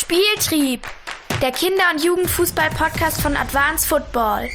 Spieltrieb, der Kinder- und Jugendfußball-Podcast von Advanced Football.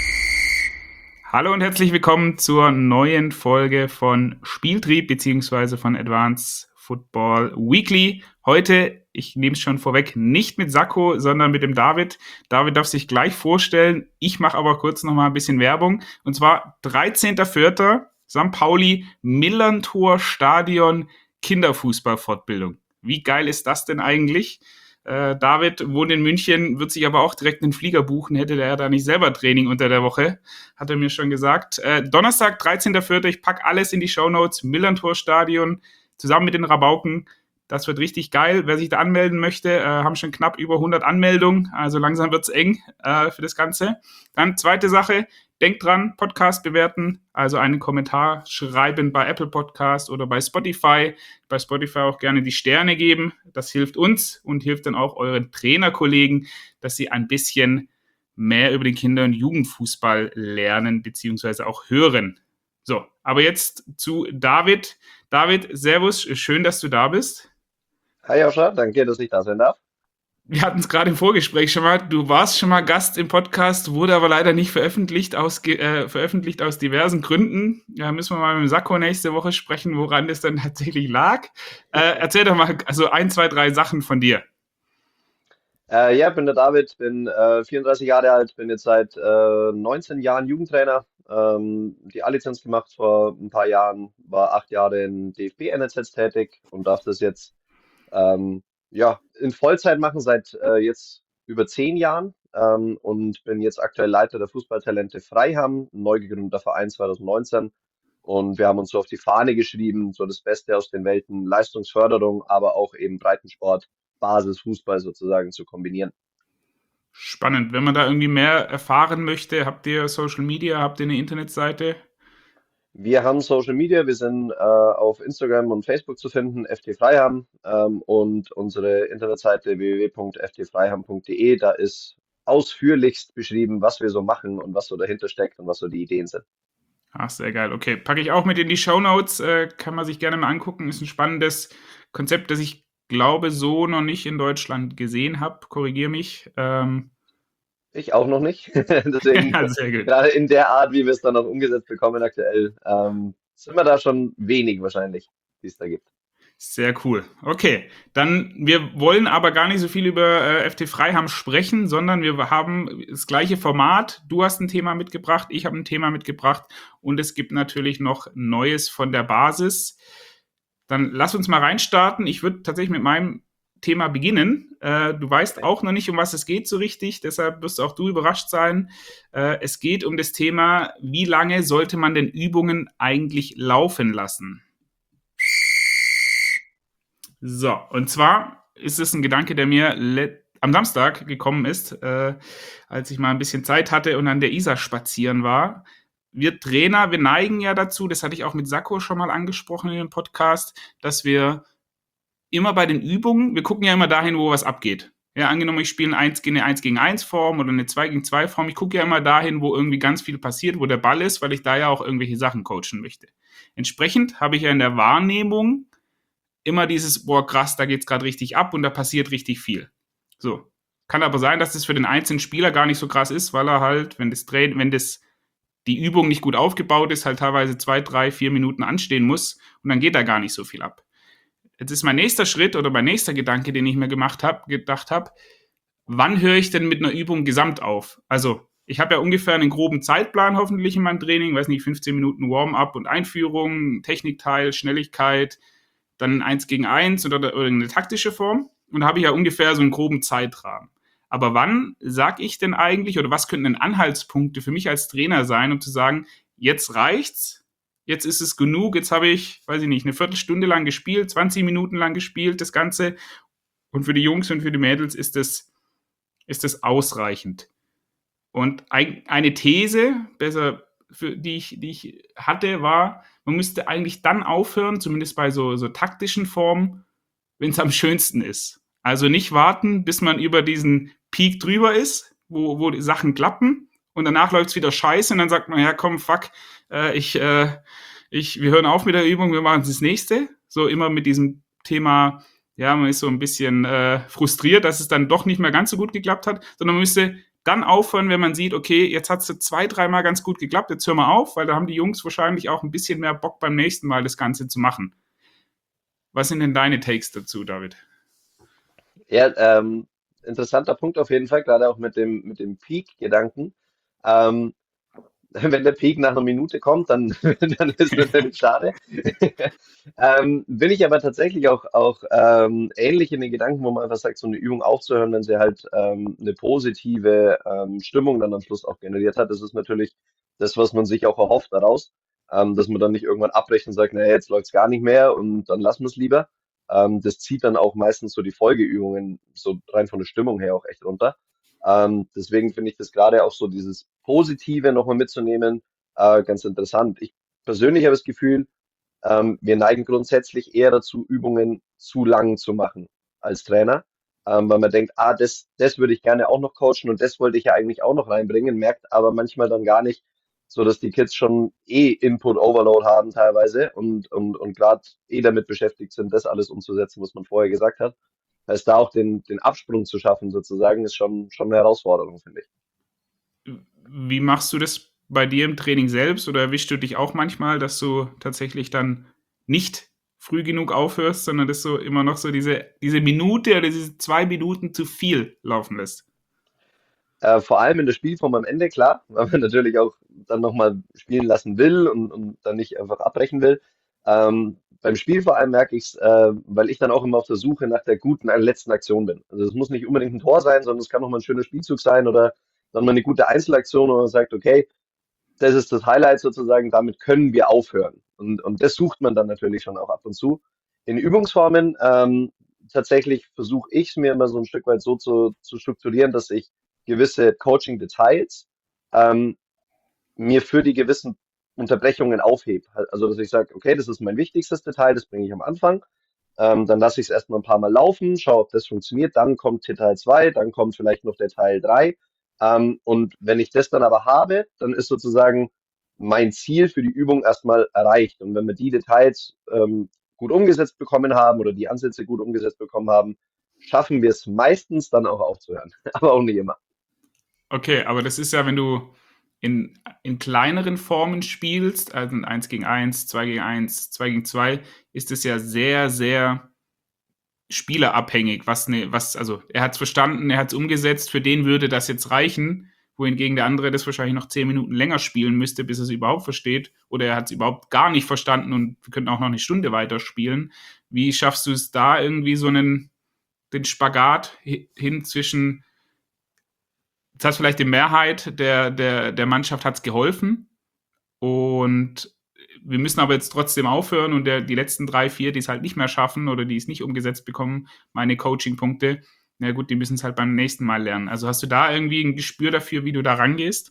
Hallo und herzlich willkommen zur neuen Folge von Spieltrieb bzw. von Advanced Football Weekly. Heute, ich nehme es schon vorweg, nicht mit Sacco, sondern mit dem David. David darf sich gleich vorstellen. Ich mache aber kurz nochmal ein bisschen Werbung. Und zwar 13.04. St. Pauli, Millerntor Stadion Kinderfußballfortbildung. Wie geil ist das denn eigentlich? David wohnt in München, wird sich aber auch direkt einen Flieger buchen, hätte der da nicht selber Training unter der Woche, hat er mir schon gesagt. Donnerstag, 13.04. Ich packe alles in die Shownotes. Millerntor Stadion zusammen mit den Rabauken. Das wird richtig geil. Wer sich da anmelden möchte, haben schon knapp über 100 Anmeldungen. Also langsam wird's eng für das Ganze. Dann zweite Sache, denkt dran, Podcast bewerten. Also einen Kommentar schreiben bei Apple Podcast oder bei Spotify. Bei Spotify auch gerne die Sterne geben. Das hilft uns und hilft dann auch euren Trainerkollegen, dass sie ein bisschen mehr über den Kinder- und Jugendfußball lernen bzw. auch hören. So, aber jetzt zu David. David, servus, schön, dass du da bist. Hi Joscha, danke, dass ich da sein darf. Wir hatten es gerade im Vorgespräch schon mal. Du warst schon mal Gast im Podcast, wurde aber leider nicht veröffentlicht aus diversen Gründen. Ja, müssen wir mal mit dem Sacco nächste Woche sprechen, woran das dann tatsächlich lag. Erzähl doch mal also 1, 2, 3 Sachen von dir. Ja, bin der David, bin 34 Jahre alt, bin jetzt seit 19 Jahren Jugendtrainer. Die A-Lizenz gemacht vor ein paar Jahren, war 8 Jahre in DFB-NLZ tätig und darf das jetzt ja, in Vollzeit machen seit jetzt über 10 Jahren und bin jetzt aktuell Leiter der Fußballtalente Freiham, ein neu gegründeter Verein 2019. Und wir haben uns so auf die Fahne geschrieben, so das Beste aus den Welten Leistungsförderung, aber auch eben Breitensport, Basisfußball sozusagen zu kombinieren. Spannend. Wenn man da irgendwie mehr erfahren möchte, habt ihr Social Media, habt ihr eine Internetseite? Wir haben Social Media, wir sind auf Instagram und Facebook zu finden, FT Freiham, und unsere Internetseite www.ftfreiham.de, da ist ausführlichst beschrieben, was wir so machen und was so dahinter steckt und was so die Ideen sind. Ach, sehr geil. Okay, packe ich auch mit in die Shownotes, kann man sich gerne mal angucken. Ist ein spannendes Konzept, das ich glaube so noch nicht in Deutschland gesehen habe. Korrigiere mich. Ich auch noch nicht. Deswegen, Ja, sehr gut. gerade in der Art, wie wir es dann noch umgesetzt bekommen aktuell, sind wir da schon wenig wahrscheinlich, die es da gibt. Sehr cool. Okay, dann wir wollen aber gar nicht so viel über FT Freiham sprechen, sondern wir haben das gleiche Format. Du hast ein Thema mitgebracht, ich habe ein Thema mitgebracht und es gibt natürlich noch Neues von der Basis. Dann lass uns mal reinstarten. Ich würde tatsächlich mit meinem Thema beginnen. Du weißt auch noch nicht, um was es geht so richtig, deshalb wirst auch du überrascht sein. Es geht um das Thema, wie lange sollte man denn Übungen eigentlich laufen lassen? So, und zwar ist es ein Gedanke, der mir am Samstag gekommen ist, als ich mal ein bisschen Zeit hatte und an der Isar spazieren war. Wir Trainer, wir neigen ja dazu, das hatte ich auch mit Sacco schon mal angesprochen in dem Podcast, dass wir immer bei den Übungen, wir gucken ja immer dahin, wo was abgeht. Ja, angenommen, ich spiele eine 1 gegen 1 Form oder eine 2 gegen 2 Form. Ich gucke ja immer dahin, wo irgendwie ganz viel passiert, wo der Ball ist, weil ich da ja auch irgendwelche Sachen coachen möchte. Entsprechend habe ich ja in der Wahrnehmung immer dieses, boah, krass, da geht's gerade richtig ab und da passiert richtig viel. So. Kann aber sein, dass das für den einzelnen Spieler gar nicht so krass ist, weil er halt, wenn die Übung nicht gut aufgebaut ist, halt teilweise 2, 3, 4 Minuten anstehen muss und dann geht da gar nicht so viel ab. Jetzt ist mein nächster Schritt oder mein nächster Gedanke, den ich mir gedacht habe, wann höre ich denn mit einer Übung gesamt auf? Also, ich habe ja ungefähr einen groben Zeitplan hoffentlich in meinem Training, weiß nicht, 15 Minuten Warm-up und Einführung, Technikteil, Schnelligkeit, dann 1 gegen 1 oder eine taktische Form. Und da habe ich ja ungefähr so einen groben Zeitrahmen. Aber wann sage ich denn eigentlich, oder was könnten denn Anhaltspunkte für mich als Trainer sein, um zu sagen, jetzt reicht's, jetzt ist es genug, jetzt habe ich, weiß ich nicht, eine Viertelstunde lang gespielt, 20 Minuten lang gespielt, das Ganze. Und für die Jungs und für die Mädels ist das ausreichend. Und eine These, die ich hatte, war, man müsste eigentlich dann aufhören, zumindest bei so taktischen Formen, wenn es am schönsten ist. Also nicht warten, bis man über diesen Peak drüber ist, wo die Sachen klappen und danach läuft es wieder scheiße und dann sagt man, ja komm, fuck, wir hören auf mit der Übung, wir machen das nächste. So immer mit diesem Thema ja, man ist so ein bisschen frustriert, dass es dann doch nicht mehr ganz so gut geklappt hat, sondern man müsste dann aufhören, wenn man sieht, okay, jetzt hat es 2-3 Mal ganz gut geklappt, jetzt hören wir auf, weil da haben die Jungs wahrscheinlich auch ein bisschen mehr Bock beim nächsten Mal das Ganze zu machen. Was sind denn deine Takes dazu, David? Ja, interessanter Punkt auf jeden Fall, gerade auch mit dem Peak-Gedanken. Ähm, Wenn der Peak nach einer Minute kommt, dann, dann ist es natürlich schade. Bin ich aber tatsächlich auch ähnlich in den Gedanken, wo man einfach sagt, so eine Übung aufzuhören, wenn sie halt eine positive Stimmung dann am Schluss auch generiert hat. Das ist natürlich das, was man sich auch erhofft daraus, dass man dann nicht irgendwann abbricht und sagt, naja, jetzt läuft's gar nicht mehr und dann lassen wir es lieber. Das zieht dann auch meistens so die Folgeübungen so rein von der Stimmung her auch echt runter. Deswegen finde ich das gerade auch so dieses Positive nochmal mitzunehmen, ganz interessant. Ich persönlich habe das Gefühl, wir neigen grundsätzlich eher dazu, Übungen zu lang zu machen als Trainer, weil man denkt, das würde ich gerne auch noch coachen und das wollte ich ja eigentlich auch noch reinbringen, merkt aber manchmal dann gar nicht, so dass die Kids schon Input Overload haben teilweise und gerade damit beschäftigt sind, das alles umzusetzen, was man vorher gesagt hat. Heißt, da auch den Absprung zu schaffen, sozusagen, ist schon eine Herausforderung, finde ich. Wie machst du das bei dir im Training selbst oder erwischst du dich auch manchmal, dass du tatsächlich dann nicht früh genug aufhörst, sondern dass du immer noch so diese Minute oder diese 2 Minuten zu viel laufen lässt? Vor allem in der Spielform am Ende, klar, weil man natürlich auch dann nochmal spielen lassen will und dann nicht einfach abbrechen will. Beim Spiel vor allem merke ich es, weil ich dann auch immer auf der Suche nach der guten letzten Aktion bin. Also es muss nicht unbedingt ein Tor sein, sondern es kann nochmal ein schöner Spielzug sein oder dann mal eine gute Einzelaktion, wo man sagt, okay, das ist das Highlight sozusagen, damit können wir aufhören. Und das sucht man dann natürlich schon auch ab und zu. In Übungsformen tatsächlich versuche ich es mir immer so ein Stück weit so zu strukturieren, dass ich gewisse Coaching-Details ähm, mir für die gewissen Unterbrechungen aufhebe. Also dass ich sage, okay, das ist mein wichtigstes Detail, das bringe ich am Anfang. Dann lasse ich es erstmal ein paar Mal laufen, schaue, ob das funktioniert. Dann kommt Detail 2, dann kommt vielleicht noch der Teil 3. Und wenn ich das dann aber habe, dann ist sozusagen mein Ziel für die Übung erstmal erreicht. Und wenn wir die Details gut umgesetzt bekommen haben oder die Ansätze gut umgesetzt bekommen haben, schaffen wir es meistens dann auch aufzuhören. Aber auch nicht immer. Okay, aber das ist ja, wenn du in kleineren Formen spielst, also 1 gegen 1, 2 gegen 1, 2 gegen 2, ist es ja sehr, sehr spielerabhängig. Also er hat es verstanden, er hat es umgesetzt, für den würde das jetzt reichen, wohingegen der andere das wahrscheinlich noch 10 Minuten länger spielen müsste, bis er es überhaupt versteht, oder er hat es überhaupt gar nicht verstanden und wir könnten auch noch eine Stunde weiterspielen. Wie schaffst du es da irgendwie den Spagat hin zwischen, das heißt vielleicht die Mehrheit der Mannschaft hat es geholfen und wir müssen aber jetzt trotzdem aufhören und die letzten 3, 4, die es halt nicht mehr schaffen oder die es nicht umgesetzt bekommen, meine Coaching-Punkte, na gut, die müssen es halt beim nächsten Mal lernen. Also hast du da irgendwie ein Gespür dafür, wie du da rangehst?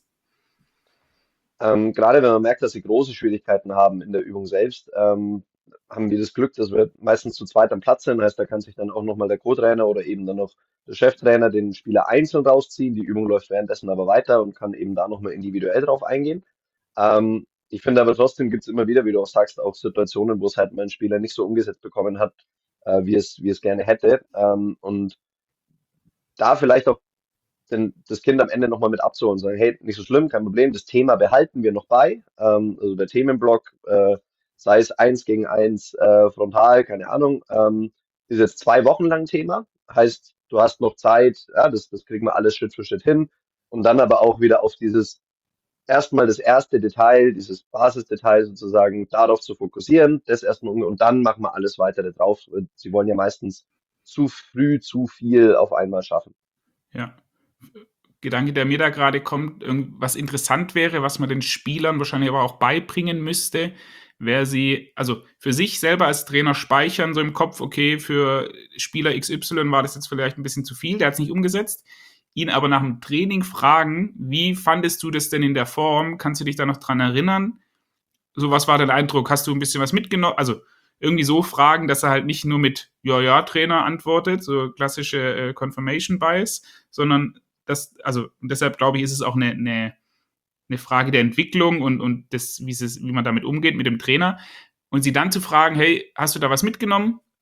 Gerade wenn man merkt, dass sie große Schwierigkeiten haben in der Übung selbst, haben wir das Glück, dass wir meistens zu zweit am Platz sind. Heißt, da kann sich dann auch nochmal der Co-Trainer oder eben dann noch der Cheftrainer den Spieler einzeln rausziehen. Die Übung läuft währenddessen aber weiter und kann eben da nochmal individuell drauf eingehen. Ich finde aber trotzdem gibt es immer wieder, wie du auch sagst, auch Situationen, wo es halt mein Spieler nicht so umgesetzt bekommen hat, wie es gerne hätte. Und da vielleicht auch das Kind am Ende nochmal mit abzuholen und sagen, hey, nicht so schlimm, kein Problem, das Thema behalten wir noch bei. Also der Themenblock, sei es 1 gegen 1 frontal, keine Ahnung, ist jetzt 2 Wochen lang Thema. Heißt, du hast noch Zeit, ja, das kriegen wir alles Schritt für Schritt hin. Und dann aber auch wieder auf dieses erstmal das erste Detail, dieses Basisdetail sozusagen, darauf zu fokussieren, das erstmal und dann machen wir alles weitere drauf. Sie wollen ja meistens zu früh zu viel auf einmal schaffen. Ja. Gedanke, der mir da gerade kommt, was interessant wäre, was man den Spielern wahrscheinlich aber auch beibringen müsste, wäre sie, also für sich selber als Trainer speichern, so im Kopf, okay, für Spieler XY war das jetzt vielleicht ein bisschen zu viel, der hat es nicht umgesetzt, ihn aber nach dem Training fragen, wie fandest du das denn in der Form, kannst du dich da noch dran erinnern? So, was war dein Eindruck, hast du ein bisschen was mitgenommen, also irgendwie so fragen, dass er halt nicht nur mit Ja, ja, Trainer antwortet, so klassische Confirmation Bias, sondern also und deshalb glaube ich, ist es auch eine Frage der Entwicklung und wie man damit umgeht mit dem Trainer. Und sie dann zu fragen, hey, hast du da was mitgenommen?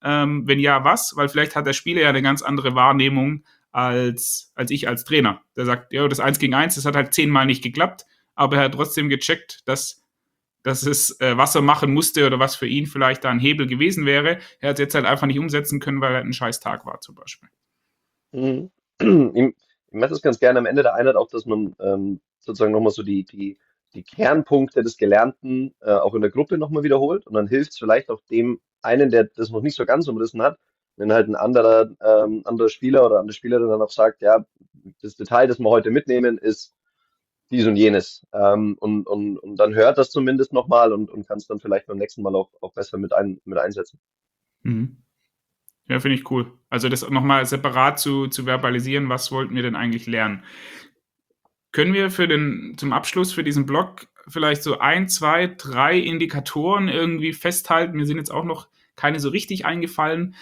Wenn ja, was? Weil vielleicht hat der Spieler ja eine ganz andere Wahrnehmung als ich als Trainer. Der sagt, ja, das 1 gegen 1, das hat halt 10-mal nicht geklappt, aber er hat trotzdem gecheckt, dass es, was er machen musste oder was für ihn vielleicht da ein Hebel gewesen wäre. Er hat es jetzt halt einfach nicht umsetzen können, weil er ein scheiß Tag war zum Beispiel. Mhm. Ich mache das ganz gerne am Ende der Einheit auch, dass man sozusagen nochmal so die Kernpunkte des Gelernten auch in der Gruppe nochmal wiederholt und dann hilft es vielleicht auch dem einen, der das noch nicht so ganz umrissen hat, wenn halt ein anderer Spieler oder andere Spielerin dann auch sagt, ja, das Detail, das wir heute mitnehmen, ist dies und jenes. Und dann hört das zumindest nochmal und kann es dann vielleicht beim nächsten Mal auch besser mit einsetzen. Mhm. Ja, finde ich cool. Also das nochmal separat zu verbalisieren, was wollten wir denn eigentlich lernen? Können wir zum Abschluss für diesen Blog vielleicht so 1, 2, 3 Indikatoren irgendwie festhalten? Mir sind jetzt auch noch keine so richtig eingefallen,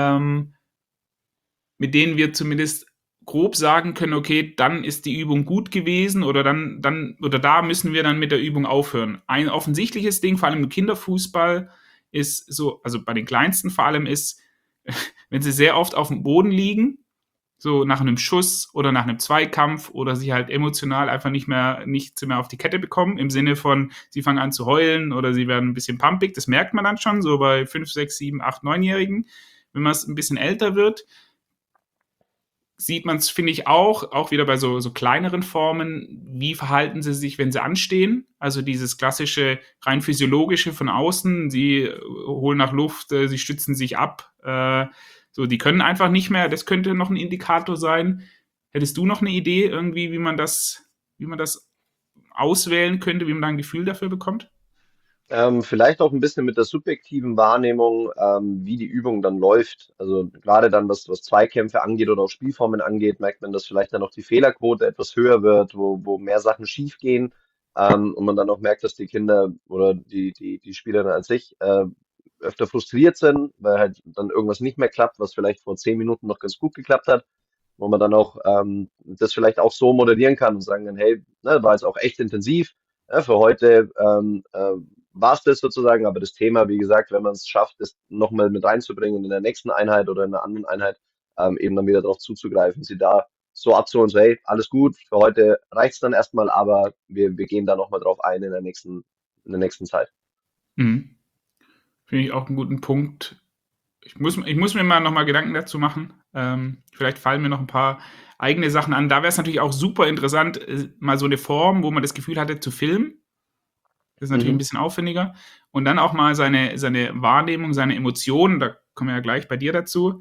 mit denen wir zumindest grob sagen können, okay, dann ist die Übung gut gewesen oder oder da müssen wir dann mit der Übung aufhören. Ein offensichtliches Ding, vor allem im Kinderfußball, ist so, also bei den Kleinsten vor allem ist, wenn sie sehr oft auf dem Boden liegen, so nach einem Schuss oder nach einem Zweikampf oder sie halt emotional einfach nichts mehr auf die Kette bekommen, im Sinne von, sie fangen an zu heulen oder sie werden ein bisschen pumpig, das merkt man dann schon, so bei 5, 6, 7, 8, 9-Jährigen. Wenn man es ein bisschen älter wird, sieht man es, finde ich, auch wieder bei so kleineren Formen, wie verhalten sie sich, wenn sie anstehen. Also dieses klassische, rein physiologische von außen, sie holen nach Luft, sie stützen sich ab, so, die können einfach nicht mehr, das könnte noch ein Indikator sein. Hättest du noch eine Idee irgendwie, wie man das auswählen könnte, wie man da ein Gefühl dafür bekommt? Vielleicht auch ein bisschen mit der subjektiven Wahrnehmung, wie die Übung dann läuft. Also gerade dann, was Zweikämpfe angeht oder auch Spielformen angeht, merkt man, dass vielleicht dann auch die Fehlerquote etwas höher wird, wo mehr Sachen schief gehen. Und man dann auch merkt, dass die Kinder oder die Spielerinnen an sich öfter frustriert sind, weil halt dann irgendwas nicht mehr klappt, was vielleicht vor 10 Minuten noch ganz gut geklappt hat, wo man dann auch das vielleicht auch so modellieren kann und sagen dann, hey, ne, war jetzt auch echt intensiv. Ja, für heute war es das sozusagen, aber das Thema, wie gesagt, wenn man es schafft, das nochmal mit reinzubringen in der nächsten Einheit oder in einer anderen Einheit, eben dann wieder darauf zuzugreifen, sie da so abzuholen, so hey, alles gut, für heute reicht's dann erstmal, aber wir gehen da nochmal drauf ein in der nächsten Zeit. Mhm. Finde ich auch einen guten Punkt. Ich muss mir mal nochmal Gedanken dazu machen. Vielleicht fallen mir noch ein paar eigene Sachen an. Da wäre es natürlich auch super interessant, mal so eine Form, wo man das Gefühl hatte, zu filmen. Das ist natürlich ein Mhm. bisschen aufwendiger. Und dann auch mal seine Wahrnehmung, seine Emotionen, da kommen wir ja gleich bei dir dazu,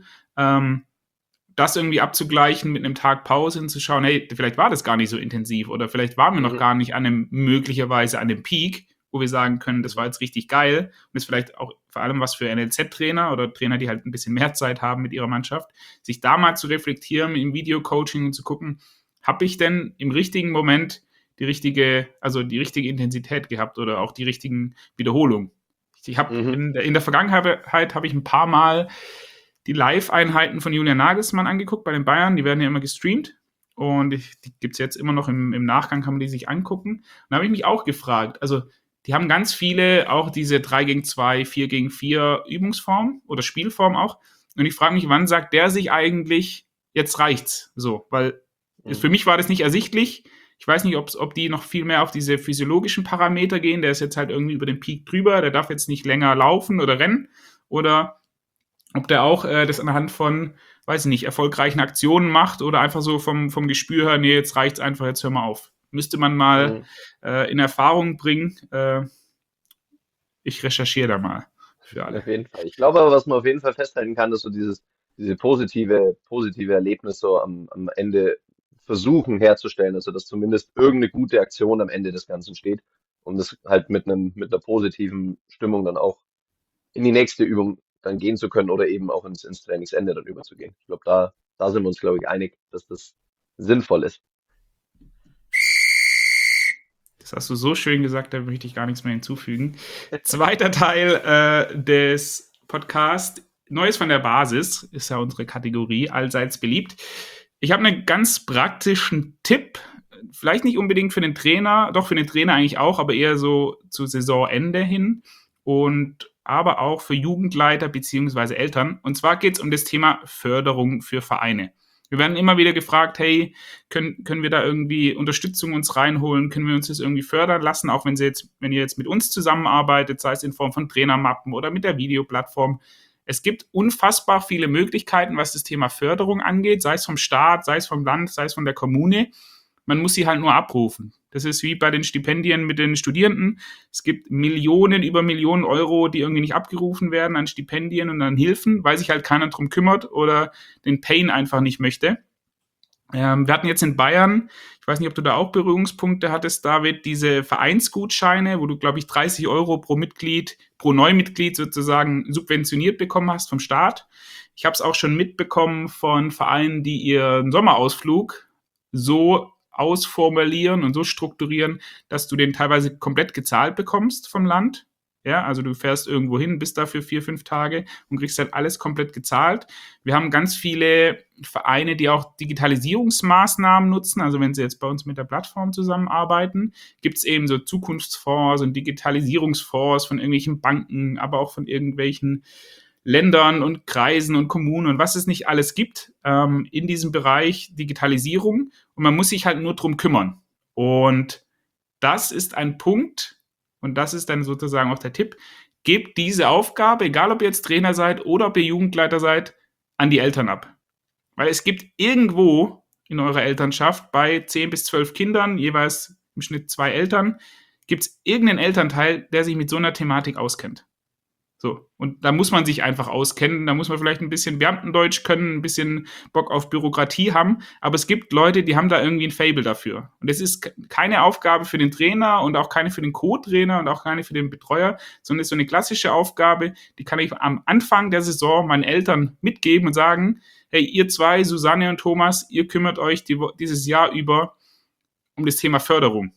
das irgendwie abzugleichen mit einem Tag Pause und zu schauen, hey, vielleicht war das gar nicht so intensiv oder vielleicht waren wir noch Mhm. gar nicht möglicherweise an dem Peak, wo wir sagen können, das war jetzt richtig geil und ist vielleicht auch vor allem was für NLZ-Trainer oder Trainer, die halt ein bisschen mehr Zeit haben mit ihrer Mannschaft, sich da mal zu reflektieren im Videocoaching und zu gucken, habe ich denn im richtigen Moment die richtige Intensität gehabt oder auch die richtigen Wiederholungen. Ich habe Mhm. in der Vergangenheit habe ich ein paar Mal die Live-Einheiten von Julian Nagelsmann angeguckt bei den Bayern. Die werden ja immer gestreamt. Und die gibt es jetzt immer noch im Nachgang, kann man die sich angucken. Und da habe ich mich auch gefragt, also die haben ganz viele, auch diese 3 gegen 2, 4 gegen 4 Übungsformen oder Spielform auch. Und ich frage mich, wann sagt der sich eigentlich, jetzt reicht's? So, weil für Mhm. mich war das nicht ersichtlich. Ich weiß nicht, ob die noch viel mehr auf diese physiologischen Parameter gehen. Der ist jetzt halt irgendwie über den Peak drüber, der darf jetzt nicht länger laufen oder rennen. Oder ob der auch das anhand von, weiß ich nicht, erfolgreichen Aktionen macht oder einfach so vom Gespür her, nee, jetzt reicht's einfach, jetzt hör mal auf. Müsste man mal Mhm. in Erfahrung bringen. Ich recherchiere da mal für alle. Auf jeden Fall. Ich glaube aber, was man auf jeden Fall festhalten kann, ist so diese positive Erlebnis so am Ende versuchen herzustellen, also dass zumindest irgendeine gute Aktion am Ende des Ganzen steht, um das halt mit einer positiven Stimmung dann auch in die nächste Übung dann gehen zu können oder eben auch ins Trainingsende dann überzugehen. Ich glaube, da sind wir uns, glaube ich, einig, dass das sinnvoll ist. Das hast du so schön gesagt, da möchte ich gar nichts mehr hinzufügen. Zweiter Teil des Podcasts. Neues von der Basis ist ja unsere Kategorie, allseits beliebt. Ich habe einen ganz praktischen Tipp, vielleicht nicht unbedingt für den Trainer, doch für den Trainer eigentlich auch, aber eher so zu Saisonende hin. Und aber auch für Jugendleiter bzw. Eltern. Und zwar geht es um das Thema Förderung für Vereine. Wir werden immer wieder gefragt, hey, können wir da irgendwie Unterstützung uns reinholen? Können wir uns das irgendwie fördern lassen? Auch wenn ihr jetzt mit uns zusammenarbeitet, sei es in Form von Trainermappen oder mit der Videoplattform. Es gibt unfassbar viele Möglichkeiten, was das Thema Förderung angeht, sei es vom Staat, sei es vom Land, sei es von der Kommune. Man muss sie halt nur abrufen. Das ist wie bei den Stipendien mit den Studierenden. Es gibt Millionen über Millionen Euro, die irgendwie nicht abgerufen werden an Stipendien und an Hilfen, weil sich halt keiner drum kümmert oder den Pain einfach nicht möchte. Wir hatten jetzt in Bayern, ich weiß nicht, ob du da auch Berührungspunkte hattest, David, diese Vereinsgutscheine, wo du, glaube ich, 30 Euro pro Mitglied, pro Neumitglied sozusagen subventioniert bekommen hast vom Staat. Ich habe es auch schon mitbekommen von Vereinen, die ihren Sommerausflug so ausformulieren und so strukturieren, dass du den teilweise komplett gezahlt bekommst vom Land. Ja, also du fährst irgendwo hin, bist da für 4-5 Tage und kriegst dann alles komplett gezahlt. Wir haben ganz viele Vereine, die auch Digitalisierungsmaßnahmen nutzen. Also wenn sie jetzt bei uns mit der Plattform zusammenarbeiten, gibt es eben so Zukunftsfonds und Digitalisierungsfonds von irgendwelchen Banken, aber auch von irgendwelchen Ländern und Kreisen und Kommunen und was es nicht alles gibt in diesem Bereich Digitalisierung. Und man muss sich halt nur drum kümmern. Und das ist ein Punkt, und das ist dann sozusagen auch der Tipp, gebt diese Aufgabe, egal ob ihr jetzt Trainer seid oder ob ihr Jugendleiter seid, an die Eltern ab. Weil es gibt irgendwo in eurer Elternschaft bei 10 bis 12 Kindern, jeweils im Schnitt 2 Eltern, gibt es irgendeinen Elternteil, der sich mit so einer Thematik auskennt. So, und da muss man sich einfach auskennen, da muss man vielleicht ein bisschen Beamtendeutsch können, ein bisschen Bock auf Bürokratie haben, aber es gibt Leute, die haben da irgendwie ein Faible dafür. Und das ist keine Aufgabe für den Trainer und auch keine für den Co-Trainer und auch keine für den Betreuer, sondern es ist so eine klassische Aufgabe, die kann ich am Anfang der Saison meinen Eltern mitgeben und sagen, hey, ihr zwei, Susanne und Thomas, ihr kümmert euch dieses Jahr über um das Thema Förderung.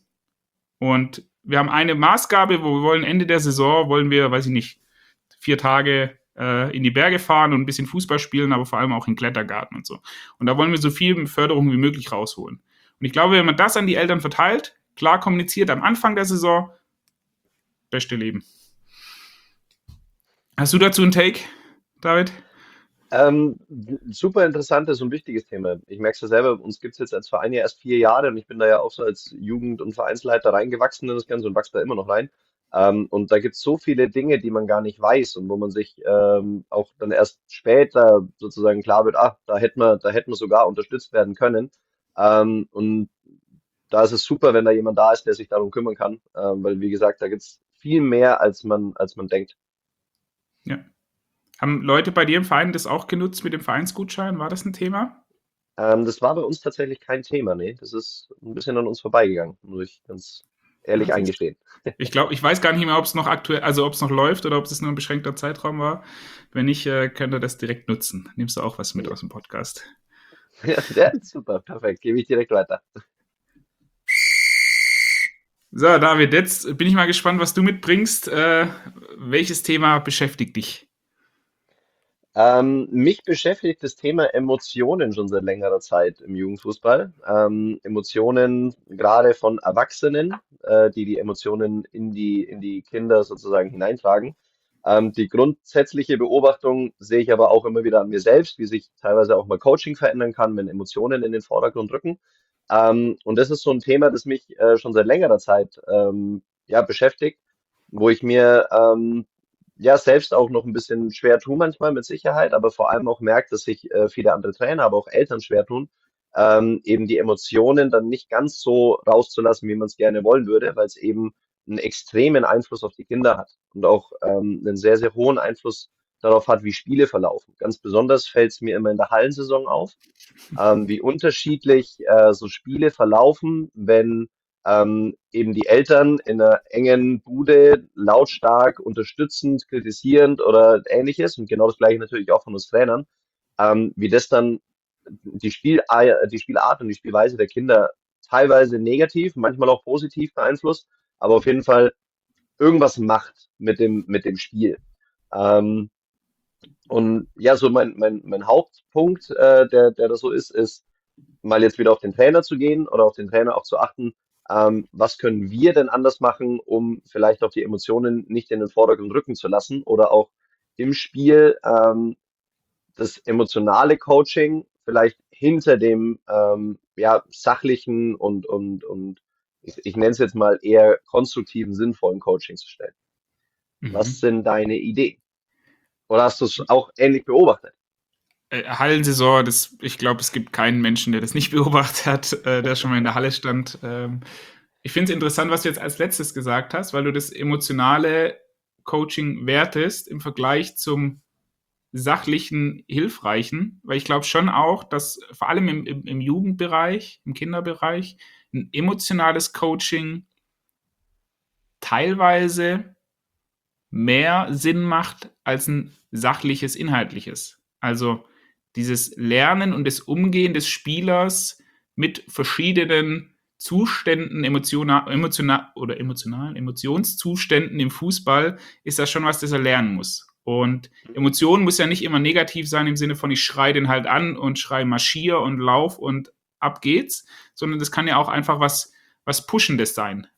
Und wir haben eine Maßgabe, wo wir wollen Ende der Saison, wollen wir, weiß ich nicht, 4 Tage in die Berge fahren und ein bisschen Fußball spielen, aber vor allem auch in den Klettergarten und so. Und da wollen wir so viel Förderung wie möglich rausholen. Und ich glaube, wenn man das an die Eltern verteilt, klar kommuniziert am Anfang der Saison, beste Leben. Hast du dazu einen Take, David? Super interessantes und wichtiges Thema. Ich merke es ja selber, uns gibt es jetzt als Verein ja erst 4 Jahre und ich bin da ja auch so als Jugend- und Vereinsleiter reingewachsen in das Ganze und wachse da immer noch rein. Und da gibt es so viele Dinge, die man gar nicht weiß und wo man sich auch dann erst später sozusagen klar wird, da hätten wir sogar unterstützt werden können. Und da ist es super, wenn da jemand da ist, der sich darum kümmern kann, weil wie gesagt, da gibt es viel mehr, als man denkt. Ja. Haben Leute bei dir im Verein das auch genutzt mit dem Vereinsgutschein? War das ein Thema? Das war bei uns tatsächlich kein Thema, nee. Das ist ein bisschen an uns vorbeigegangen, muss ich ganz Ja, ehrlich eingestehen. ich glaube, ich weiß gar nicht mehr, ob es noch aktuell, also ob es noch läuft oder ob es nur ein beschränkter Zeitraum war. Wenn nicht, könnt ihr das direkt nutzen. Nimmst du auch was mit Ja, aus dem Podcast. ja, super, perfekt. Gebe ich direkt weiter. So, David, jetzt bin ich mal gespannt, was du mitbringst. Welches Thema beschäftigt dich? Mich beschäftigt das Thema Emotionen schon seit längerer Zeit im Jugendfußball. Emotionen gerade von Erwachsenen, die Emotionen in die Kinder sozusagen hineintragen. Die grundsätzliche Beobachtung sehe ich aber auch immer wieder an mir selbst, wie sich teilweise auch mal Coaching verändern kann, wenn Emotionen in den Vordergrund rücken. Und das ist so ein Thema, das mich schon seit längerer Zeit ja, beschäftigt, wo ich mir ja, selbst auch noch ein bisschen schwer tue manchmal mit Sicherheit, aber vor allem auch merke, dass sich viele andere Trainer, aber auch Eltern schwer tun, eben die Emotionen dann nicht ganz so rauszulassen, wie man es gerne wollen würde, weil es eben einen extremen Einfluss auf die Kinder hat und auch einen sehr, sehr hohen Einfluss darauf hat, wie Spiele verlaufen. Ganz besonders fällt es mir immer in der Hallensaison auf, wie unterschiedlich so Spiele verlaufen, wenn eben die Eltern in einer engen Bude lautstark unterstützend, kritisierend oder ähnliches und genau das gleiche natürlich auch von uns Trainern, wie das dann die Spielart und die Spielweise der Kinder teilweise negativ, manchmal auch positiv beeinflusst, aber auf jeden Fall irgendwas macht mit dem Spiel. Ähm, und ja, so mein Hauptpunkt, der das so ist mal jetzt wieder auf den Trainer zu gehen oder auf den Trainer auch zu achten, Was können wir denn anders machen, um vielleicht auch die Emotionen nicht in den Vordergrund rücken zu lassen oder auch im Spiel das emotionale Coaching vielleicht hinter dem ja, sachlichen und ich nenne es jetzt mal eher konstruktiven, sinnvollen Coaching zu stellen. Was Mhm. sind deine Ideen? Oder hast du es auch ähnlich beobachtet? Hallensaison, ich glaube, es gibt keinen Menschen, der das nicht beobachtet hat, der schon mal in der Halle stand. Ich finde es interessant, was du jetzt als letztes gesagt hast, weil du das emotionale Coaching wertest im Vergleich zum sachlichen, hilfreichen, weil ich glaube schon auch, dass vor allem im Jugendbereich, im Kinderbereich, ein emotionales Coaching teilweise mehr Sinn macht als ein sachliches, inhaltliches. Also dieses Lernen und das Umgehen des Spielers mit verschiedenen Zuständen, emotionalen Emotionszuständen im Fußball, ist das schon was, das er lernen muss. Und Emotion muss ja nicht immer negativ sein im Sinne von, ich schreie den halt an und schreie marschier und lauf und ab geht's, sondern das kann ja auch einfach was Pushendes sein.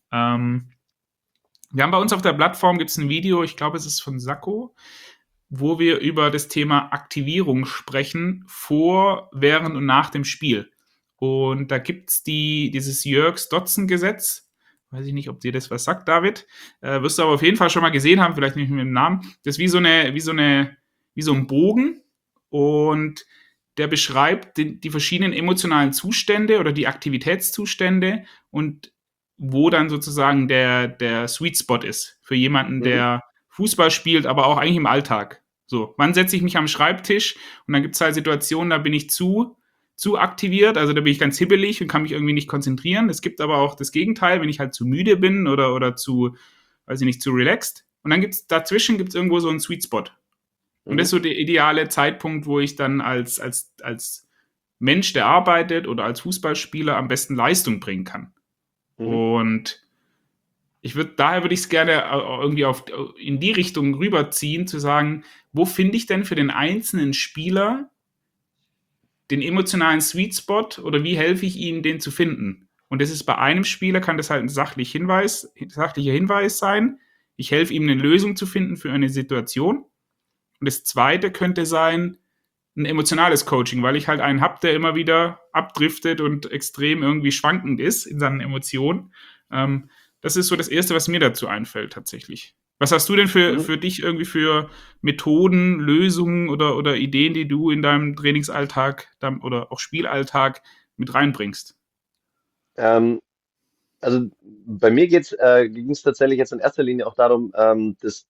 Wir haben bei uns auf der Plattform gibt's ein Video, ich glaube, es ist von Sacco, wo wir über das Thema Aktivierung sprechen, vor, während und nach dem Spiel. Und da gibt's dieses Yerkes-Dodson-Gesetz. Weiß ich nicht, ob dir das was sagt, David. Wirst du aber auf jeden Fall schon mal gesehen haben, vielleicht nicht mit dem Namen. Das ist wie so ein Bogen. Und der beschreibt die verschiedenen emotionalen Zustände oder die Aktivitätszustände und wo dann sozusagen der Sweet Spot ist für jemanden, Mhm. der Fußball spielt, aber auch eigentlich im Alltag. So, wann setze ich mich am Schreibtisch und dann gibt es halt Situationen, da bin ich zu aktiviert, also da bin ich ganz hibbelig und kann mich irgendwie nicht konzentrieren. Es gibt aber auch das Gegenteil, wenn ich halt zu müde bin oder zu, weiß ich nicht, zu relaxed. Und dann dazwischen gibt's irgendwo so einen Sweet Spot. Und das ist Mhm. so der ideale Zeitpunkt, wo ich dann als Mensch, der arbeitet oder als Fußballspieler am besten Leistung bringen kann. Mhm. Und daher würde ich es gerne irgendwie in die Richtung rüberziehen, zu sagen, wo finde ich denn für den einzelnen Spieler den emotionalen Sweet Spot oder wie helfe ich ihm, den zu finden? Und das ist bei einem Spieler, kann das halt ein sachlicher Hinweis sein. Ich helfe ihm, eine Lösung zu finden für eine Situation. Und das zweite könnte sein, ein emotionales Coaching, weil ich halt einen habe, der immer wieder abdriftet und extrem irgendwie schwankend ist in seinen Emotionen. Das ist so das Erste, was mir dazu einfällt tatsächlich. Was hast du denn Mhm. für dich irgendwie für Methoden, Lösungen oder Ideen, die du in deinem Trainingsalltag oder auch Spielalltag mit reinbringst? Ähm, also bei mir ging es tatsächlich jetzt in erster Linie auch darum, das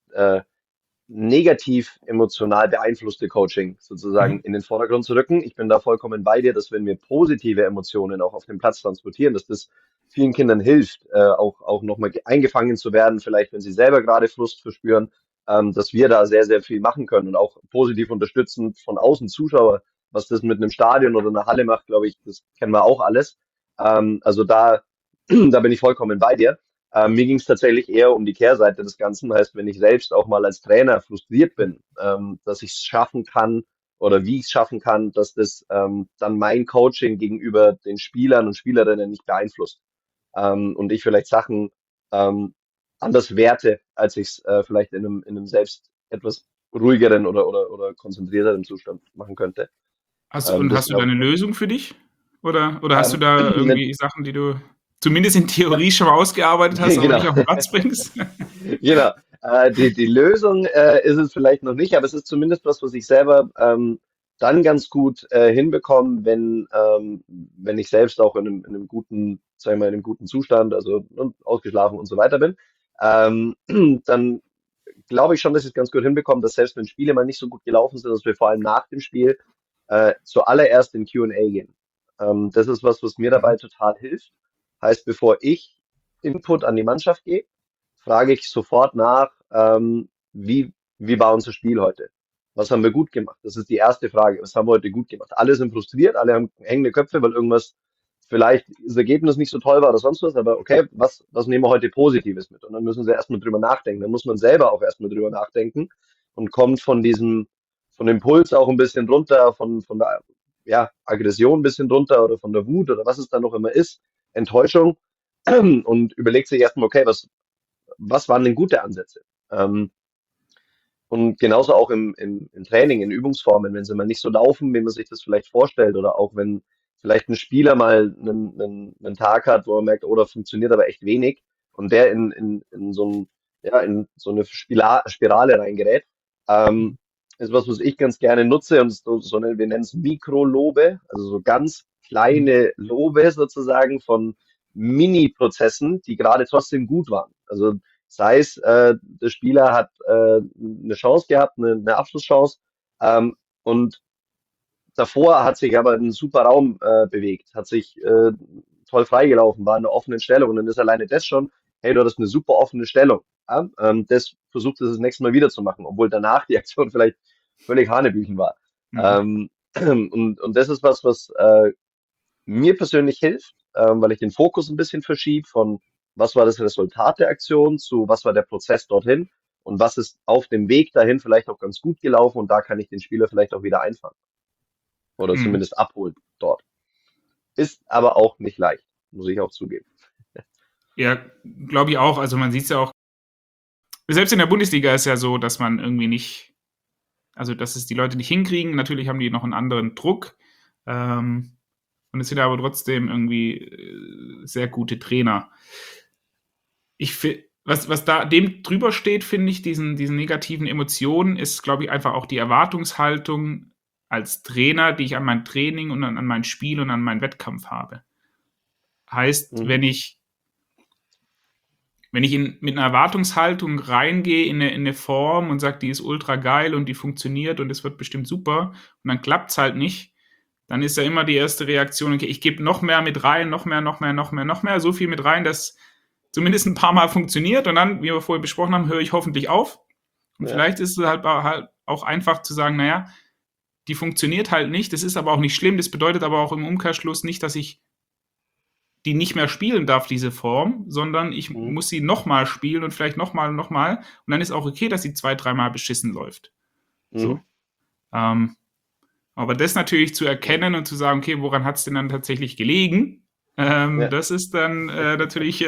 negativ emotional beeinflusste Coaching sozusagen Mhm. in den Vordergrund zu rücken. Ich bin da vollkommen bei dir, dass wenn wir positive Emotionen auch auf dem Platz transportieren, dass das vielen Kindern hilft, auch nochmal eingefangen zu werden, vielleicht wenn sie selber gerade Frust verspüren, dass wir da sehr, sehr viel machen können und auch positiv unterstützen von außen Zuschauer, was das mit einem Stadion oder einer Halle macht, glaube ich, das kennen wir auch alles. Also da bin ich vollkommen bei dir. Mir ging es tatsächlich eher um die Kehrseite des Ganzen. Heißt, wenn ich selbst auch mal als Trainer frustriert bin, dass ich es schaffen kann oder wie ich es schaffen kann, dass das dann mein Coaching gegenüber den Spielern und Spielerinnen nicht beeinflusst. Und ich vielleicht Sachen ähm, anders werte, als ich es vielleicht in einem selbst etwas ruhigeren oder konzentrierteren Zustand machen könnte. Das Hast du da glaube eine ich. Lösung für dich? Oder hast du da Ne, irgendwie Sachen, die du zumindest in Theorie schon mal ausgearbeitet hast, aber genau. nicht auf den Platz bringst? Genau. Die Lösung ist es vielleicht noch nicht, aber es ist zumindest was ich selber dann ganz gut hinbekomme, wenn ich selbst auch in einem guten, sagen wir mal, in einem guten Zustand, also und ausgeschlafen und so weiter bin. Ähm, Dann glaube ich schon, dass ich es ganz gut hinbekomme, dass selbst wenn Spiele mal nicht so gut gelaufen sind, dass wir vor allem nach dem Spiel zuallererst in Q&A gehen. Das ist was mir dabei total hilft. Heißt, bevor ich Input an die Mannschaft gebe, frage ich sofort nach, wie war unser Spiel heute? Was haben wir gut gemacht? Das ist die erste Frage. Was haben wir heute gut gemacht? Alle sind frustriert, alle haben hängende Köpfe, weil irgendwas, vielleicht das Ergebnis nicht so toll war oder sonst was, aber okay, was nehmen wir heute Positives mit? Und dann müssen sie erstmal drüber nachdenken. Dann muss man selber auch erstmal drüber nachdenken und kommt von dem Puls auch ein bisschen runter, von der ja, Aggression ein bisschen drunter oder von der Wut oder was es dann noch immer ist, Enttäuschung und überlegt sich erstmal, okay, was waren denn gute Ansätze? Und genauso auch im Training, in Übungsformen, wenn sie mal nicht so laufen, wie man sich das vielleicht vorstellt, oder auch wenn vielleicht ein Spieler mal einen Tag hat, wo er merkt, oh, das funktioniert aber echt wenig, und der in so in so eine Spirale reingerät, ist was ich ganz gerne nutze, und wir nennen es Mikrolobe, also so ganz kleine Lobe sozusagen von Mini-Prozessen, die gerade trotzdem gut waren. Also sei es, der Spieler hat eine Chance gehabt, eine Abschlusschance, und davor hat sich aber ein super Raum bewegt, hat sich toll freigelaufen, war in einer offenen Stellung, und dann ist alleine das schon, hey, du hattest eine super offene Stellung. Ja? Das versucht es das nächste Mal wieder zu machen, obwohl danach die Aktion vielleicht völlig Hanebüchen war. Mhm. Und das ist was mir persönlich hilft, weil ich den Fokus ein bisschen verschiebe von was war das Resultat der Aktion zu was war der Prozess dorthin und was ist auf dem Weg dahin vielleicht auch ganz gut gelaufen, und da kann ich den Spieler vielleicht auch wieder einfangen oder Mhm. zumindest abholen dort. Ist aber auch nicht leicht, muss ich auch zugeben. Ja, glaube ich auch. Also man sieht es ja auch, selbst in der Bundesliga ist ja so, dass man irgendwie nicht, also dass es die Leute nicht hinkriegen. Natürlich haben die noch einen anderen Druck. Und es sind aber trotzdem irgendwie sehr gute Trainer. Was da dem drüber steht, finde ich, diesen negativen Emotionen, ist, glaube ich, einfach auch die Erwartungshaltung als Trainer, die ich an mein Training und an mein Spiel und an meinen Wettkampf habe. Heißt, Mhm. wenn ich mit einer Erwartungshaltung reingehe in eine Form und sage, die ist ultra geil und die funktioniert und es wird bestimmt super, und dann klappt es halt nicht, dann ist ja immer die erste Reaktion, okay, ich gebe noch mehr mit rein, noch mehr, so viel mit rein, dass zumindest ein paar Mal funktioniert, und dann, wie wir vorhin besprochen haben, höre ich hoffentlich auf. Und Ja. vielleicht ist es halt auch einfach zu sagen, naja, die funktioniert halt nicht, das ist aber auch nicht schlimm, das bedeutet aber auch im Umkehrschluss nicht, dass ich die nicht mehr spielen darf, diese Form, sondern ich Mhm. muss sie nochmal spielen und vielleicht nochmal, und dann ist auch okay, dass sie 2, 3 Mal beschissen läuft. Mhm. So. Ähm, aber das natürlich zu erkennen und zu sagen, okay, woran hat es denn dann tatsächlich gelegen, Ja. das ist dann natürlich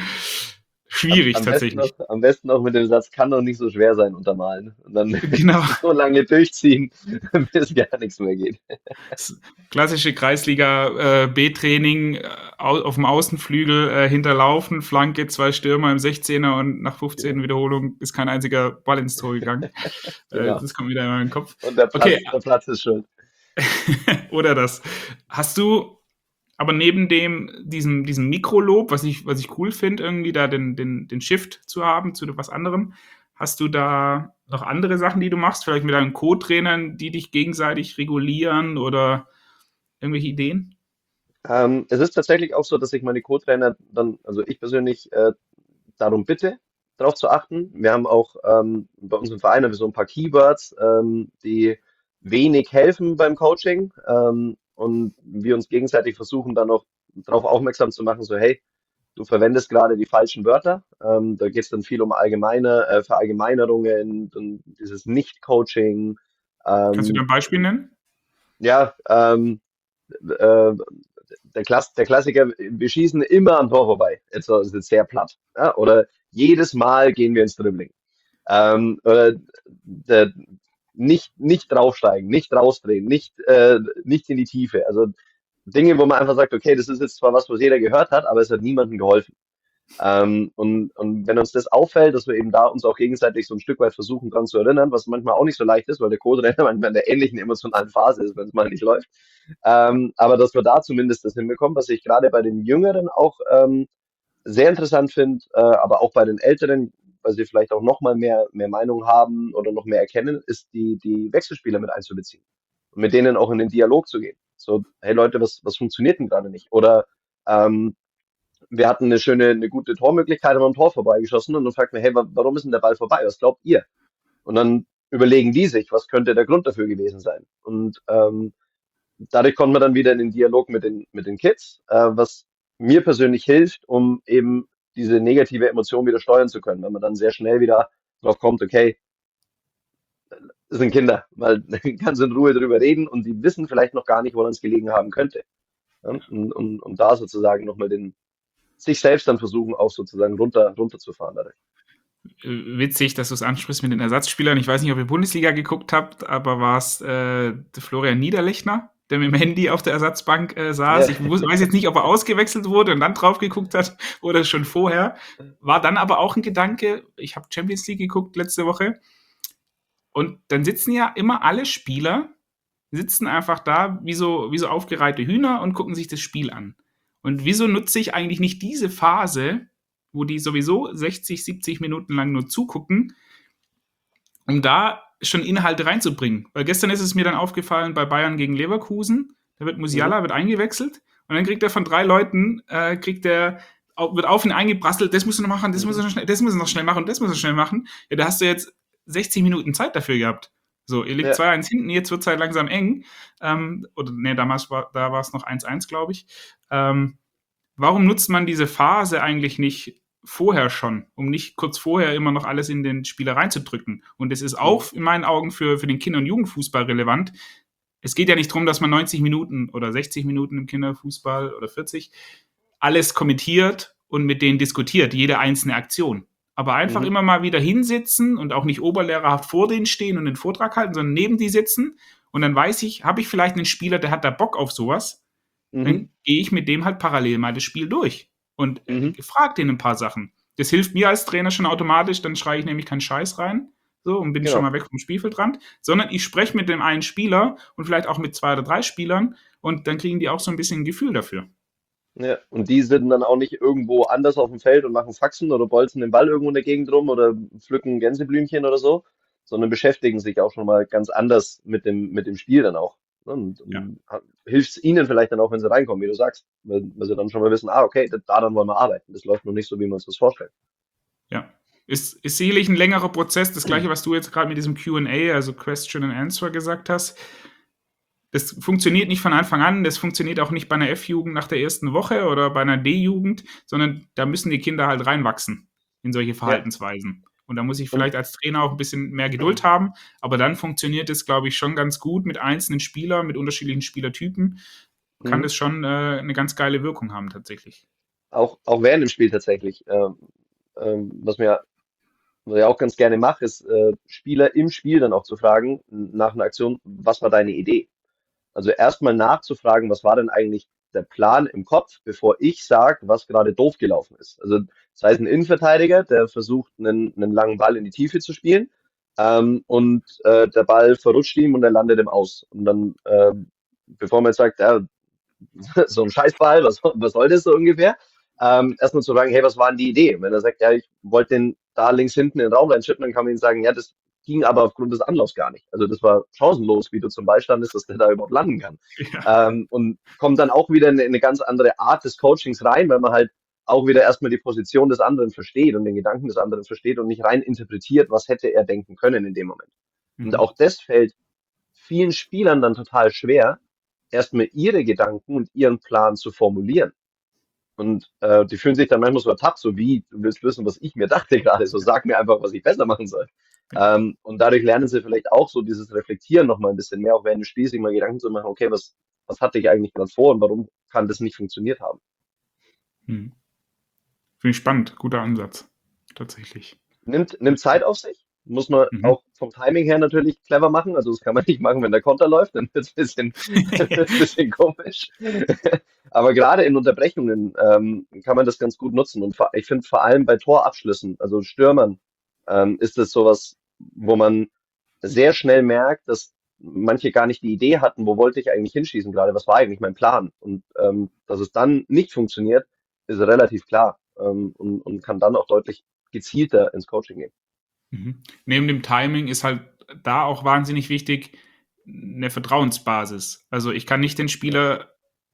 Am, schwierig am besten noch, tatsächlich. am besten noch mit dem Satz, kann doch nicht so schwer sein, untermalen. Und dann Genau. so lange durchziehen, bis gar nichts mehr geht. Das klassische Kreisliga B-Training auf dem Außenflügel hinterlaufen, Flanke, 2 Stürmer im 16er, und nach 15 Genau. Wiederholungen ist kein einziger Ball ins Tor gegangen. Genau. Das kommt wieder in meinen Kopf. Und Okay, Der Platz ist schuld. oder das. Hast du aber neben diesem Mikrolob, was ich cool finde, irgendwie da den Shift zu haben zu was anderem, hast du da noch andere Sachen, die du machst? Vielleicht mit deinen Co-Trainern, die dich gegenseitig regulieren, oder irgendwelche Ideen? Es ist tatsächlich auch so, dass ich meine Co-Trainer dann, also ich persönlich, darum bitte, darauf zu achten. Wir haben auch bei uns im Verein haben wir so ein paar Keywords, die wenig helfen beim Coaching, und wir uns gegenseitig versuchen dann auch darauf aufmerksam zu machen, so hey, du verwendest gerade die falschen Wörter. Da geht es dann viel um Verallgemeinerungen und dieses Nicht-Coaching. Kannst du da Ähm, ein Beispiel nennen? ja, äh, der Klassiker, wir schießen immer am Tor vorbei. Jetzt ist jetzt sehr platt. Ja? Oder jedes Mal gehen wir ins Dribbling. Oder der, nicht draufsteigen, nicht rausdrehen, nicht in die Tiefe. Also Dinge, wo man einfach sagt, okay, das ist jetzt zwar was jeder gehört hat, aber es hat niemandem geholfen. Und wenn uns das auffällt, dass wir eben da uns auch gegenseitig so ein Stück weit versuchen, dran zu erinnern, was manchmal auch nicht so leicht ist, weil der Co-Trainer manchmal in der ähnlichen emotionalen Phase ist, wenn es mal nicht läuft. Aber dass wir da zumindest das hinbekommen, was ich gerade bei den Jüngeren auch sehr interessant finde, aber auch bei den Älteren, weil sie vielleicht auch noch mal mehr Meinung haben oder noch mehr erkennen, ist die Wechselspieler mit einzubeziehen und mit denen auch in den Dialog zu gehen. So, hey Leute, was funktioniert denn gerade nicht? Oder ähm, wir hatten eine gute Tormöglichkeit, haben am Tor vorbeigeschossen, und dann fragt man, hey, warum ist denn der Ball vorbei? Was glaubt ihr? Und dann überlegen die sich, was könnte der Grund dafür gewesen sein? Und dadurch kommt man dann wieder in den Dialog mit den Kids, was mir persönlich hilft, um eben diese negative Emotion wieder steuern zu können, wenn man dann sehr schnell wieder drauf kommt, okay, das sind Kinder, weil dann kannst du in Ruhe drüber reden, und die wissen vielleicht noch gar nicht, woran es gelegen haben könnte. Ja? Und da sozusagen nochmal den sich selbst dann versuchen, auch sozusagen runterzufahren dadurch. Witzig, dass du es ansprichst mit den Ersatzspielern. Ich weiß nicht, ob ihr Bundesliga geguckt habt, aber war es Florian Niederlechner, der mit dem Handy auf der Ersatzbank saß? Ja. Ich weiß jetzt nicht, ob er ausgewechselt wurde und dann drauf geguckt hat oder schon vorher. War dann aber auch ein Gedanke, ich habe Champions League geguckt letzte Woche und dann sitzen ja immer alle Spieler, sitzen einfach da wie so aufgereihte Hühner und gucken sich das Spiel an. Und wieso nutze ich eigentlich nicht diese Phase, wo die sowieso 60, 70 Minuten lang nur zugucken, um da schon Inhalte reinzubringen? Weil gestern ist es mir dann aufgefallen bei Bayern gegen Leverkusen, da wird Musiala wird eingewechselt und dann kriegt er von 3 Leuten, wird auf ihn eingeprasselt, das muss er noch machen, das muss er noch schnell machen und das muss er schnell machen. Ja, da hast du jetzt 60 Minuten Zeit dafür gehabt. So, ihr liegt 2-1 hinten, jetzt wird es halt langsam eng. Damals da war es noch 1-1, glaube ich. Warum nutzt man diese Phase eigentlich nicht vorher schon, um nicht kurz vorher immer noch alles in den Spieler reinzudrücken? Und es ist auch in meinen Augen für den Kinder- und Jugendfußball relevant. Es geht ja nicht darum, dass man 90 Minuten oder 60 Minuten im Kinderfußball oder 40 alles kommentiert und mit denen diskutiert, jede einzelne Aktion. Aber einfach immer mal wieder hinsitzen und auch nicht oberlehrerhaft vor denen stehen und den Vortrag halten, sondern neben die sitzen. Und dann weiß ich, habe ich vielleicht einen Spieler, der hat da Bock auf sowas, dann gehe ich mit dem halt parallel mal das Spiel durch und frage den ein paar Sachen. Das hilft mir als Trainer schon automatisch, dann schreie ich nämlich keinen Scheiß rein so und bin schon mal weg vom Spielfeldrand, sondern ich spreche mit dem einen Spieler und vielleicht auch mit 2 oder 3 Spielern und dann kriegen die auch so ein bisschen ein Gefühl dafür. Ja, und die sind dann auch nicht irgendwo anders auf dem Feld und machen Faxen oder bolzen den Ball irgendwo in der Gegend rum oder pflücken Gänseblümchen oder so, sondern beschäftigen sich auch schon mal ganz anders mit dem Spiel dann auch. Und hilft es ihnen vielleicht dann auch, wenn sie reinkommen, wie du sagst, weil sie dann schon mal wissen, okay, daran wollen wir arbeiten. Das läuft noch nicht so, wie wir uns das vorstellen. Ja. Ist sicherlich ein längerer Prozess, das gleiche, was du jetzt gerade mit diesem Q&A, also Question and Answer gesagt hast. Das funktioniert nicht von Anfang an, das funktioniert auch nicht bei einer F-Jugend nach der ersten Woche oder bei einer D-Jugend, sondern da müssen die Kinder halt reinwachsen in solche Verhaltensweisen. Und da muss ich vielleicht als Trainer auch ein bisschen mehr Geduld haben, aber dann funktioniert es, glaube ich, schon ganz gut mit einzelnen Spielern, mit unterschiedlichen Spielertypen, kann das schon eine ganz geile Wirkung haben tatsächlich. Auch während dem Spiel tatsächlich. Was ich auch ganz gerne mache, ist Spieler im Spiel dann auch zu fragen, nach einer Aktion, was war deine Idee? Also erstmal nachzufragen, was war denn eigentlich der Plan im Kopf, bevor ich sage, was gerade doof gelaufen ist. Also das heißt, ein Innenverteidiger, der versucht, einen langen Ball in die Tiefe zu spielen, und der Ball verrutscht ihm und er landet im Aus. Und dann, bevor man jetzt sagt, so ein Scheißball, was soll das so ungefähr? Erstmal zu fragen, hey, was war denn die Idee? Und wenn er sagt, ja, ich wollte den da links hinten in den Raum reinschippen, dann kann man ihm sagen, ja, das ging aber aufgrund des Anlaufs gar nicht. Also das war chancenlos, wie du zum Beistand ist, dass der da überhaupt landen kann. Ja. Und kommt dann auch wieder in eine ganz andere Art des Coachings rein, weil man halt auch wieder erstmal die Position des anderen versteht und den Gedanken des anderen versteht und nicht rein interpretiert, was hätte er denken können in dem Moment. Und auch das fällt vielen Spielern dann total schwer, erstmal ihre Gedanken und ihren Plan zu formulieren. Und die fühlen sich dann manchmal so ertappt, so wie, du willst wissen, was ich mir dachte gerade, so sag mir einfach, was ich besser machen soll. Und dadurch lernen sie vielleicht auch so dieses Reflektieren nochmal ein bisschen mehr, auch während des Spiels sich mal Gedanken zu machen, okay, was hatte ich eigentlich gerade vor und warum kann das nicht funktioniert haben? Finde ich spannend, guter Ansatz, tatsächlich. Nimmt Zeit auf sich, muss man auch vom Timing her natürlich clever machen, also das kann man nicht machen, wenn der Konter läuft, dann wird es ein bisschen komisch. Aber gerade in Unterbrechungen kann man das ganz gut nutzen und ich finde vor allem bei Torabschlüssen, also Stürmern, ist es sowas, wo man sehr schnell merkt, dass manche gar nicht die Idee hatten, wo wollte ich eigentlich hinschießen gerade, was war eigentlich mein Plan? Und dass es dann nicht funktioniert, ist relativ klar, und kann dann auch deutlich gezielter ins Coaching gehen. Neben dem Timing ist halt da auch wahnsinnig wichtig eine Vertrauensbasis. Also ich kann nicht den Spieler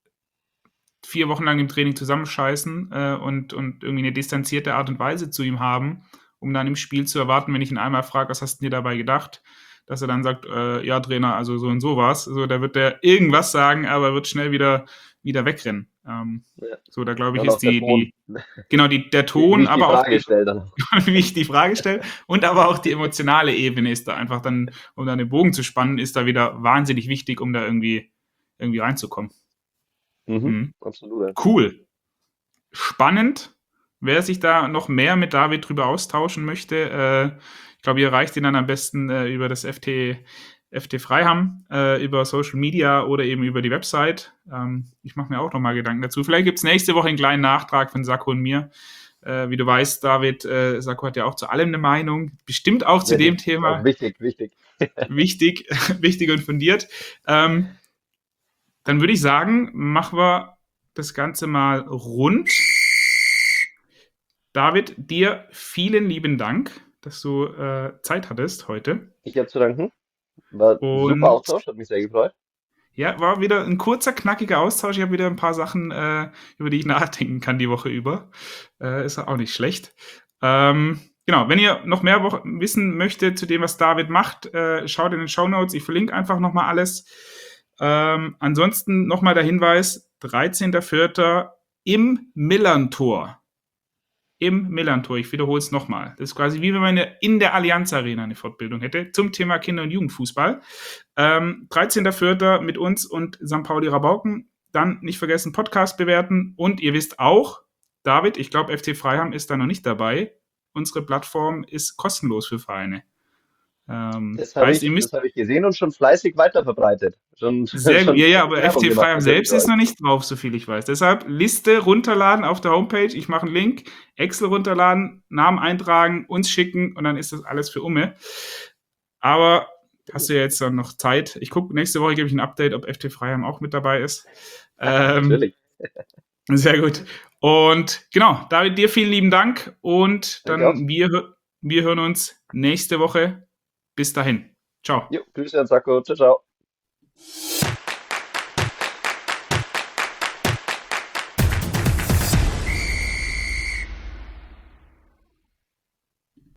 4 Wochen lang im Training zusammenscheißen und irgendwie eine distanzierte Art und Weise zu ihm haben, um dann im Spiel zu erwarten, wenn ich ihn einmal frage, was hast du dir dabei gedacht, dass er dann sagt, ja Trainer, also so und so war's. So, da wird der irgendwas sagen, aber wird schnell wieder wegrennen. So, da glaube ich, ist der Ton, aber auch wie ich die Frage stelle und aber auch die emotionale Ebene ist da einfach dann, um da den Bogen zu spannen, ist da wieder wahnsinnig wichtig, um da irgendwie reinzukommen. Absolut. Ja. Cool. spannend. Wer sich da noch mehr mit David drüber austauschen möchte, ich glaube, ihr erreicht ihn dann am besten über das FT Freiham, über Social Media oder eben über die Website. Ich mache mir auch nochmal Gedanken dazu. Vielleicht gibt es nächste Woche einen kleinen Nachtrag von Sakko und mir. Wie du weißt, David, Sakko hat ja auch zu allem eine Meinung. Bestimmt auch zu dem Thema. Wichtig. Wichtig und fundiert. Dann würde ich sagen, machen wir das Ganze mal rund. David, dir vielen lieben Dank, dass du Zeit hattest heute. Ich habe zu danken. War ein super Austausch, hat mich sehr gefreut. Ja, war wieder ein kurzer, knackiger Austausch. Ich habe wieder ein paar Sachen, über die ich nachdenken kann die Woche über. Ist auch nicht schlecht. Genau, wenn ihr noch mehr wissen möchtet zu dem, was David macht, schaut in den Shownotes. Ich verlinke einfach nochmal alles. Ansonsten nochmal der Hinweis, 13.04. im Millerntor. Im Millerntor, ich wiederhole es nochmal. Das ist quasi wie wenn man in der Allianz Arena eine Fortbildung hätte zum Thema Kinder- und Jugendfußball. 13.04. mit uns und St. Pauli Rabauken. Dann nicht vergessen, Podcast bewerten. Und ihr wisst auch, David, ich glaube, FC Freiham ist da noch nicht dabei. Unsere Plattform ist kostenlos für Vereine. Das habe ich gesehen und schon fleißig weiterverbreitet. Sehr gut, ja, aber FC Freiham selbst ist noch nicht drauf, so viel ich weiß. Deshalb Liste runterladen auf der Homepage. Ich mache einen Link, Excel runterladen, Namen eintragen, uns schicken und dann ist das alles für Umme. Aber hast du ja jetzt dann noch Zeit. Ich gucke, nächste Woche gebe ich ein Update, ob FC Freiham auch mit dabei ist. Natürlich. Sehr gut. Und genau, David, dir vielen lieben Dank und dann wir hören uns nächste Woche. Bis dahin. Ciao. Jo, Grüße an Sakko. Ciao, ciao.